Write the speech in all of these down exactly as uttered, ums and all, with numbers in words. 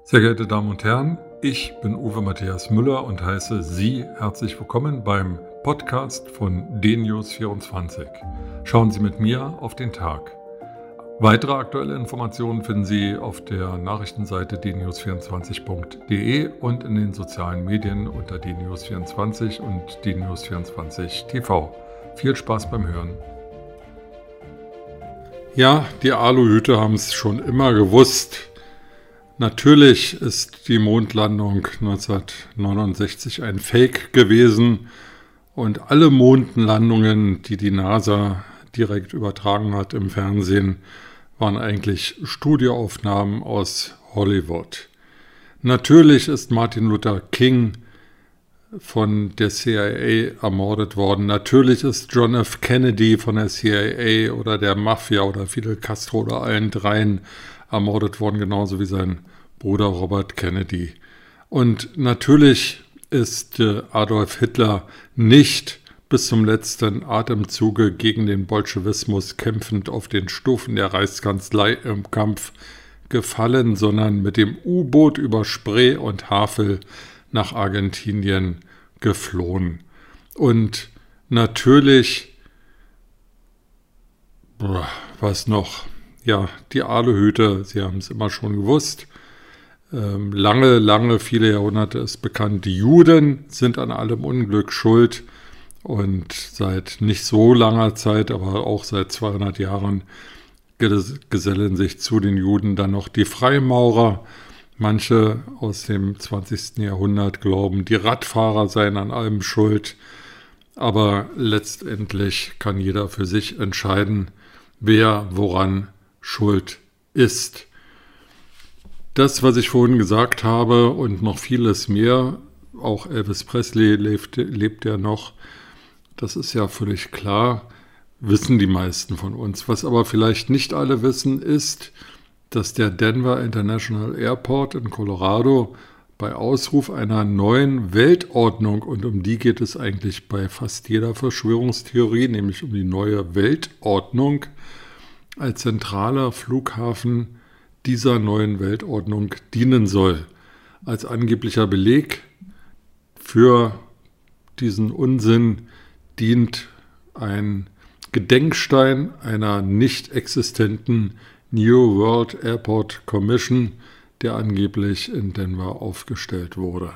Sehr geehrte Damen und Herren, ich bin Uwe Matthias Müller und heiße Sie herzlich willkommen beim Podcast von D News vierundzwanzig. Schauen Sie mit mir auf den Tag. Weitere aktuelle Informationen finden Sie auf der Nachrichtenseite d news vierundzwanzig punkt de und in den sozialen Medien unter d news vierundzwanzig und d news vierundzwanzig T V. Viel Spaß beim Hören. Ja, die Aluhüte haben es schon immer gewusst. Natürlich ist die Mondlandung neunzehnhundertneunundsechzig ein Fake gewesen und alle Mondlandungen, die die NASA direkt übertragen hat im Fernsehen, waren eigentlich Studioaufnahmen aus Hollywood. Natürlich ist Martin Luther King von der C I A ermordet worden. Natürlich ist John F. Kennedy von der C I A oder der Mafia oder Fidel Castro oder allen dreien ermordet worden, genauso wie sein Bruder Robert Kennedy. Und natürlich ist Adolf Hitler nicht bis zum letzten Atemzuge gegen den Bolschewismus kämpfend auf den Stufen der Reichskanzlei im Kampf gefallen, sondern mit dem U-Boot über Spree und Havel nach Argentinien geflohen. Und natürlich, boah, was noch? Ja, die Aluhüte, Sie haben es immer schon gewusst. Ähm, lange, lange, viele Jahrhunderte ist bekannt, die Juden sind an allem Unglück schuld. Und seit nicht so langer Zeit, aber auch seit zweihundert Jahren, gesellen sich zu den Juden dann noch die Freimaurer. Manche aus dem zwanzigsten Jahrhundert glauben, die Radfahrer seien an allem schuld. Aber letztendlich kann jeder für sich entscheiden, wer woran schuld ist. Das, was ich vorhin gesagt habe und noch vieles mehr, auch Elvis Presley lebt, lebt ja noch, das ist ja völlig klar, wissen die meisten von uns. Was aber vielleicht nicht alle wissen, ist, dass der Denver International Airport in Colorado bei Ausruf einer neuen Weltordnung, und um die geht es eigentlich bei fast jeder Verschwörungstheorie, nämlich um die neue Weltordnung, als zentraler Flughafen dieser neuen Weltordnung dienen soll. Als angeblicher Beleg für diesen Unsinn dient ein Gedenkstein einer nicht existenten New World Airport Commission, der angeblich in Denver aufgestellt wurde.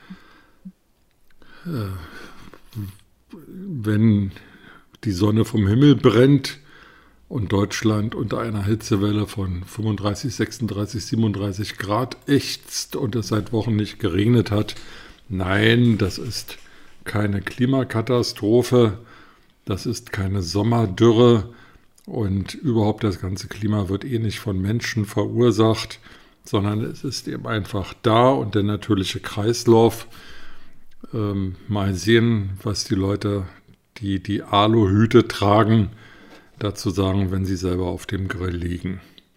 Wenn die Sonne vom Himmel brennt und Deutschland unter einer Hitzewelle von fünfunddreißig, sechsunddreißig, siebenunddreißig Grad ächzt und es seit Wochen nicht geregnet hat, nein, das ist keine Klimakatastrophe, das ist keine Sommerdürre und überhaupt das ganze Klima wird eh nicht von Menschen verursacht, sondern es ist eben einfach da und der natürliche Kreislauf. Ähm, mal sehen, was die Leute, die die Aluhüte tragen, dazu sagen, wenn sie selber auf dem Grill liegen.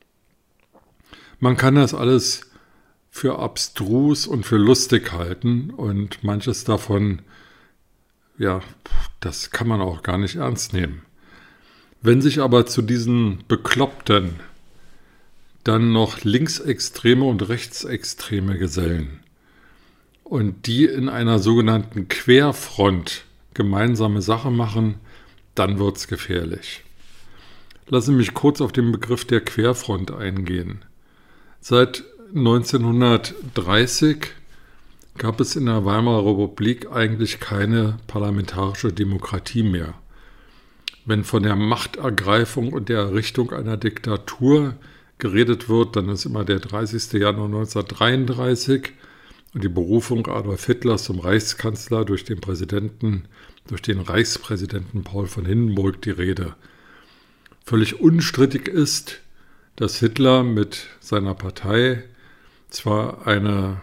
Man kann das alles für abstrus und für lustig halten und manches davon, ja, das kann man auch gar nicht ernst nehmen. Wenn sich aber zu diesen Bekloppten dann noch Linksextreme und Rechtsextreme gesellen und die in einer sogenannten Querfront gemeinsame Sache machen, dann wird's gefährlich. Lassen Sie mich kurz auf den Begriff der Querfront eingehen. Seit neunzehnhundertdreißig gab es in der Weimarer Republik eigentlich keine parlamentarische Demokratie mehr. Wenn von der Machtergreifung und der Errichtung einer Diktatur geredet wird, dann ist immer der dreißigsten Januar neunzehnhundertdreiunddreißig und die Berufung Adolf Hitlers zum Reichskanzler durch den Präsidenten, durch den Reichspräsidenten Paul von Hindenburg die Rede. Völlig unstrittig ist, dass Hitler mit seiner Partei zwar eine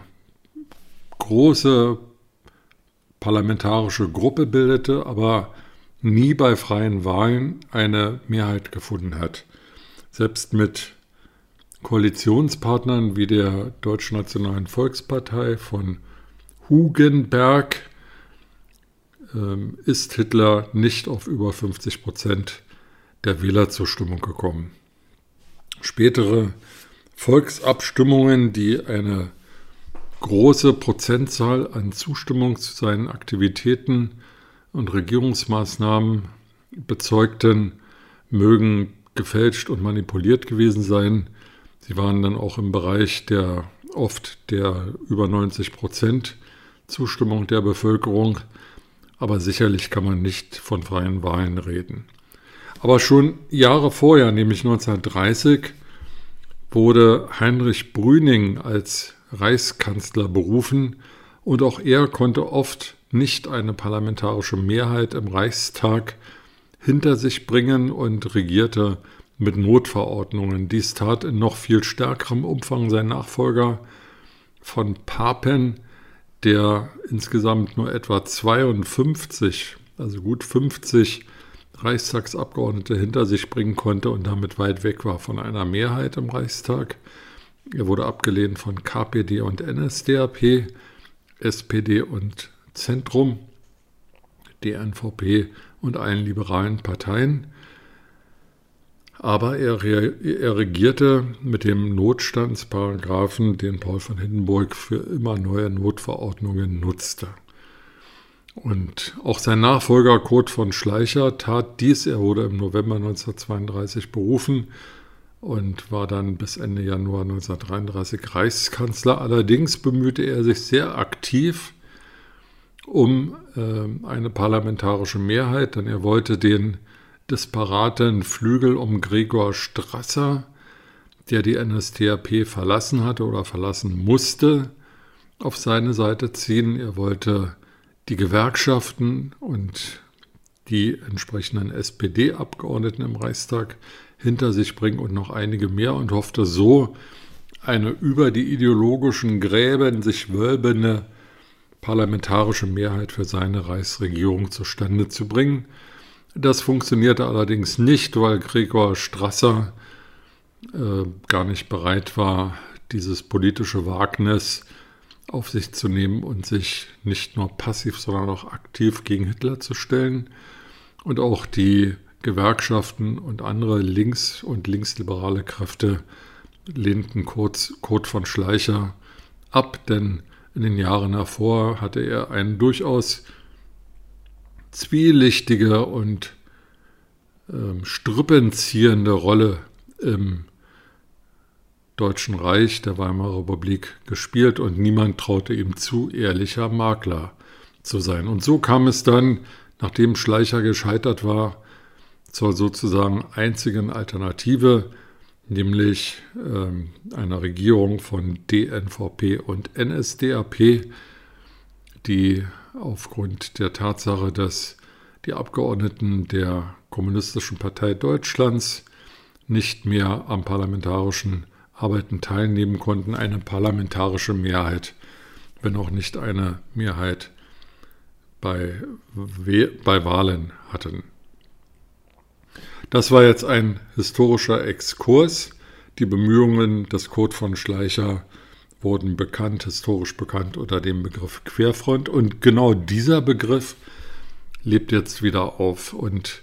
große parlamentarische Gruppe bildete, aber nie bei freien Wahlen eine Mehrheit gefunden hat. Selbst mit Koalitionspartnern wie der Deutschnationalen Volkspartei von Hugenberg ähm, ist Hitler nicht auf über fünfzig Prozent der Wählerzustimmung gekommen. Spätere Volksabstimmungen, die eine große Prozentzahl an Zustimmung zu seinen Aktivitäten und Regierungsmaßnahmen bezeugten, mögen gefälscht und manipuliert gewesen sein. Sie waren dann auch im Bereich der oft der über neunzig Prozent Zustimmung der Bevölkerung, aber sicherlich kann man nicht von freien Wahlen reden. Aber schon Jahre vorher, nämlich neunzehnhundertdreißig, wurde Heinrich Brüning als Reichskanzler berufen und auch er konnte oft nicht eine parlamentarische Mehrheit im Reichstag hinter sich bringen und regierte mit Notverordnungen. Dies tat in noch viel stärkerem Umfang sein Nachfolger von Papen, der insgesamt nur etwa zweiundfünfzig, also gut fünfzig Reichstagsabgeordnete hinter sich bringen konnte und damit weit weg war von einer Mehrheit im Reichstag. Er wurde abgelehnt von K P D und N S D A P, S P D und Zentrum, D N V P und allen liberalen Parteien. Aber er, er regierte mit dem Notstandsparagraphen, den Paul von Hindenburg für immer neue Notverordnungen nutzte. Und auch sein Nachfolger Kurt von Schleicher tat dies. Er wurde im November neunzehnhundertzweiunddreißig berufen und war dann bis Ende Januar neunzehnhundertdreiunddreißig Reichskanzler. Allerdings bemühte er sich sehr aktiv um äh, eine parlamentarische Mehrheit, denn er wollte den disparaten Flügel um Gregor Strasser, der die N S D A P verlassen hatte oder verlassen musste, auf seine Seite ziehen. Er wollte die Gewerkschaften und die entsprechenden S P D-Abgeordneten im Reichstag hinter sich bringen und noch einige mehr und hoffte so, eine über die ideologischen Gräben sich wölbende parlamentarische Mehrheit für seine Reichsregierung zustande zu bringen. Das funktionierte allerdings nicht, weil Gregor Strasser äh, gar nicht bereit war, dieses politische Wagnis auf sich zu nehmen und sich nicht nur passiv, sondern auch aktiv gegen Hitler zu stellen. Und auch die Gewerkschaften und andere links- und linksliberale Kräfte lehnten Kurt, Kurt von Schleicher ab, denn in den Jahren davor hatte er eine durchaus zwielichtige und ähm, strippenziehende Rolle im Deutschen Reich, der Weimarer Republik, gespielt und niemand traute ihm zu, ehrlicher Makler zu sein. Und so kam es dann, nachdem Schleicher gescheitert war, zur sozusagen einzigen Alternative, nämlich ähm, einer Regierung von D N V P und N S D A P, die aufgrund der Tatsache, dass die Abgeordneten der Kommunistischen Partei Deutschlands nicht mehr am parlamentarischen Arbeiten teilnehmen konnten, eine parlamentarische Mehrheit, wenn auch nicht eine Mehrheit bei, bei Wahlen hatten. Das war jetzt ein historischer Exkurs. Die Bemühungen des Kurt von Schleicher wurden bekannt, historisch bekannt unter dem Begriff Querfront. Und genau dieser Begriff lebt jetzt wieder auf. Und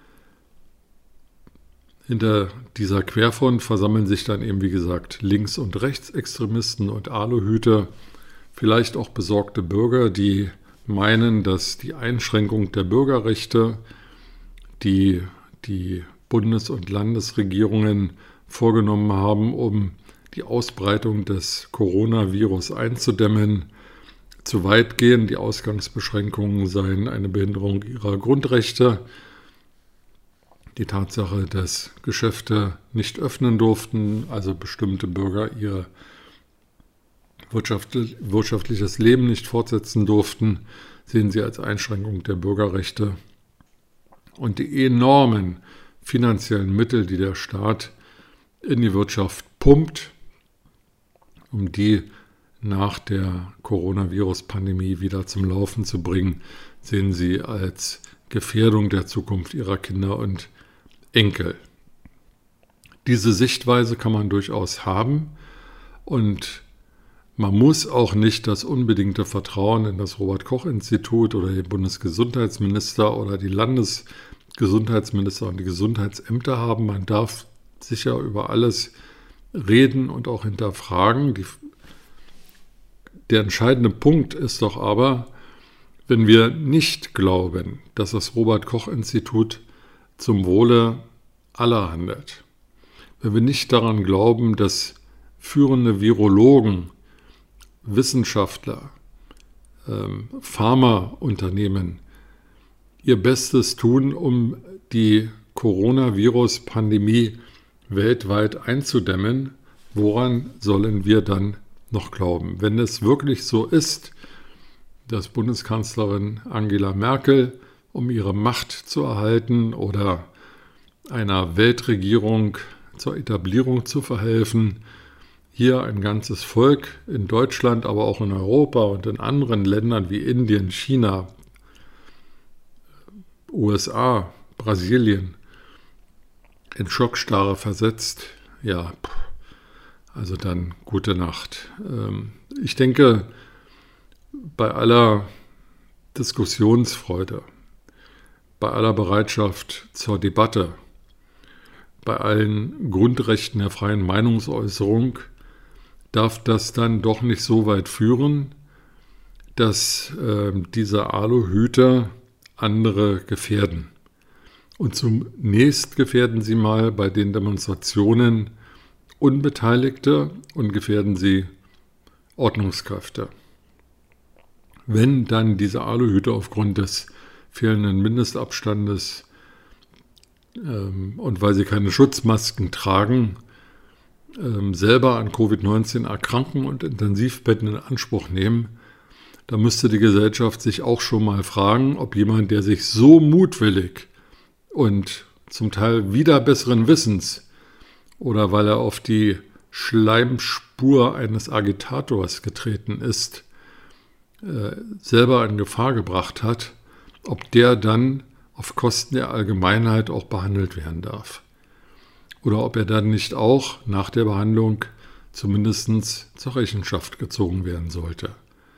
hinter dieser Querfront versammeln sich dann eben, wie gesagt, Links- und Rechtsextremisten und Aluhüte, vielleicht auch besorgte Bürger, die meinen, dass die Einschränkung der Bürgerrechte, die die Bundes- und Landesregierungen vorgenommen haben, um die Ausbreitung des Coronavirus einzudämmen, zu weit gehen. Die Ausgangsbeschränkungen seien eine Behinderung ihrer Grundrechte. Die Tatsache, dass Geschäfte nicht öffnen durften, also bestimmte Bürger ihr wirtschaftliches Leben nicht fortsetzen durften, sehen sie als Einschränkung der Bürgerrechte. Und die enormen finanziellen Mittel, die der Staat in die Wirtschaft pumpt, um die nach der Coronavirus-Pandemie wieder zum Laufen zu bringen, sehen sie als Gefährdung der Zukunft ihrer Kinder und Enkel. Diese Sichtweise kann man durchaus haben und man muss auch nicht das unbedingte Vertrauen in das Robert-Koch-Institut oder den Bundesgesundheitsminister oder die Landesgesundheitsminister und die Gesundheitsämter haben. Man darf sicher über alles reden und auch hinterfragen. Die Der entscheidende Punkt ist doch aber, wenn wir nicht glauben, dass das Robert-Koch-Institut zum Wohle aller handelt, wenn wir nicht daran glauben, dass führende Virologen, Wissenschaftler, ähm, Pharmaunternehmen ihr Bestes tun, um die Coronavirus-Pandemie weltweit einzudämmen, woran sollen wir dann noch glauben? Wenn es wirklich so ist, dass Bundeskanzlerin Angela Merkel, um ihre Macht zu erhalten oder einer Weltregierung zur Etablierung zu verhelfen, hier ein ganzes Volk in Deutschland, aber auch in Europa und in anderen Ländern wie Indien, China, U S A, Brasilien in Schockstarre versetzt, ja, also dann gute Nacht. Ich denke, bei aller Diskussionsfreude, bei aller Bereitschaft zur Debatte, bei allen Grundrechten der freien Meinungsäußerung darf das dann doch nicht so weit führen, dass äh, diese Aluhüte andere gefährden. Und zunächst gefährden sie mal bei den Demonstrationen Unbeteiligte und gefährden sie Ordnungskräfte. Wenn dann diese Aluhüte aufgrund des fehlenden Mindestabstandes ähm, und weil sie keine Schutzmasken tragen, ähm, selber an Covid neunzehn erkranken und Intensivbetten in Anspruch nehmen, da müsste die Gesellschaft sich auch schon mal fragen, ob jemand, der sich so mutwillig und zum Teil wider besseren Wissens oder weil er auf die Schleimspur eines Agitators getreten ist, äh, selber in Gefahr gebracht hat, ob der dann auf Kosten der Allgemeinheit auch behandelt werden darf. Oder ob er dann nicht auch nach der Behandlung zumindest zur Rechenschaft gezogen werden sollte.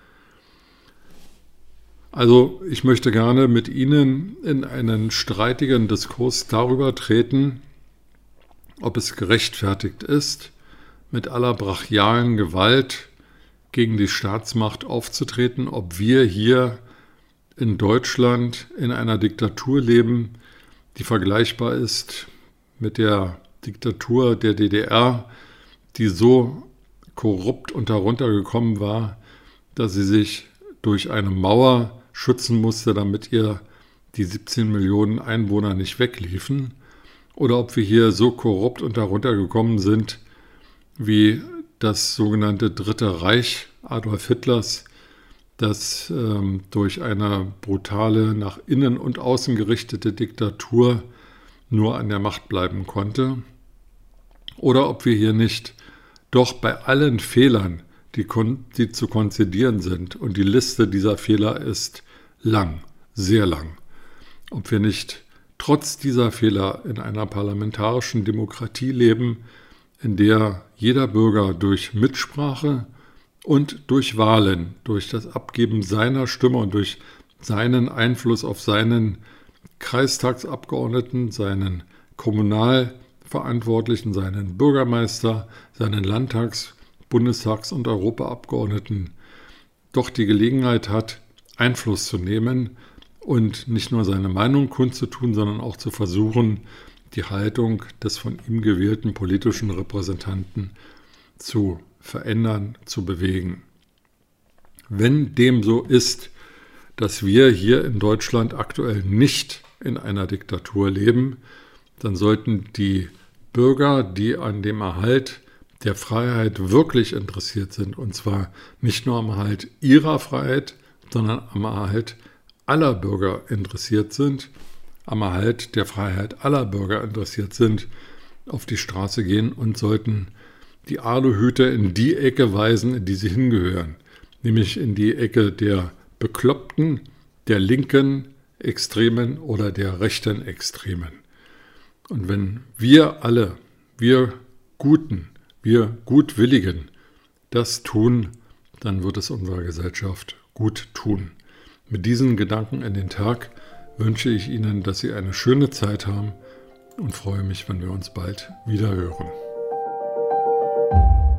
Also ich möchte gerne mit Ihnen in einen streitigen Diskurs darüber treten, ob es gerechtfertigt ist, mit aller brachialen Gewalt gegen die Staatsmacht aufzutreten, ob wir hier in Deutschland in einer Diktatur leben, die vergleichbar ist mit der Diktatur der D D R, die so korrupt und heruntergekommen war, dass sie sich durch eine Mauer schützen musste, damit ihr die siebzehn Millionen Einwohner nicht wegliefen, oder ob wir hier so korrupt und heruntergekommen sind wie das sogenannte Dritte Reich Adolf Hitlers, das ähm, durch eine brutale, nach innen und außen gerichtete Diktatur nur an der Macht bleiben konnte, oder ob wir hier nicht doch bei allen Fehlern, die, kon- die zu konzidieren sind, und die Liste dieser Fehler ist lang, sehr lang, ob wir nicht trotz dieser Fehler in einer parlamentarischen Demokratie leben, in der jeder Bürger durch Mitsprache und durch Wahlen, durch das Abgeben seiner Stimme und durch seinen Einfluss auf seinen Kreistagsabgeordneten, seinen Kommunalverantwortlichen, seinen Bürgermeister, seinen Landtags-, Bundestags- und Europaabgeordneten doch die Gelegenheit hat, Einfluss zu nehmen und nicht nur seine Meinung kundzutun, sondern auch zu versuchen, die Haltung des von ihm gewählten politischen Repräsentanten zu verändern, zu bewegen. Wenn dem so ist, dass wir hier in Deutschland aktuell nicht in einer Diktatur leben, dann sollten die Bürger, die an dem Erhalt der Freiheit wirklich interessiert sind, und zwar nicht nur am Erhalt ihrer Freiheit, sondern am Erhalt aller Bürger interessiert sind, am Erhalt der Freiheit aller Bürger interessiert sind, auf die Straße gehen und sollten die Aluhüte in die Ecke weisen, in die sie hingehören, nämlich in die Ecke der Bekloppten, der linken Extremen oder der rechten Extremen. Und wenn wir alle, wir Guten, wir Gutwilligen das tun, dann wird es unserer Gesellschaft gut tun. Mit diesen Gedanken in den Tag wünsche ich Ihnen, dass Sie eine schöne Zeit haben und freue mich, wenn wir uns bald wieder hören.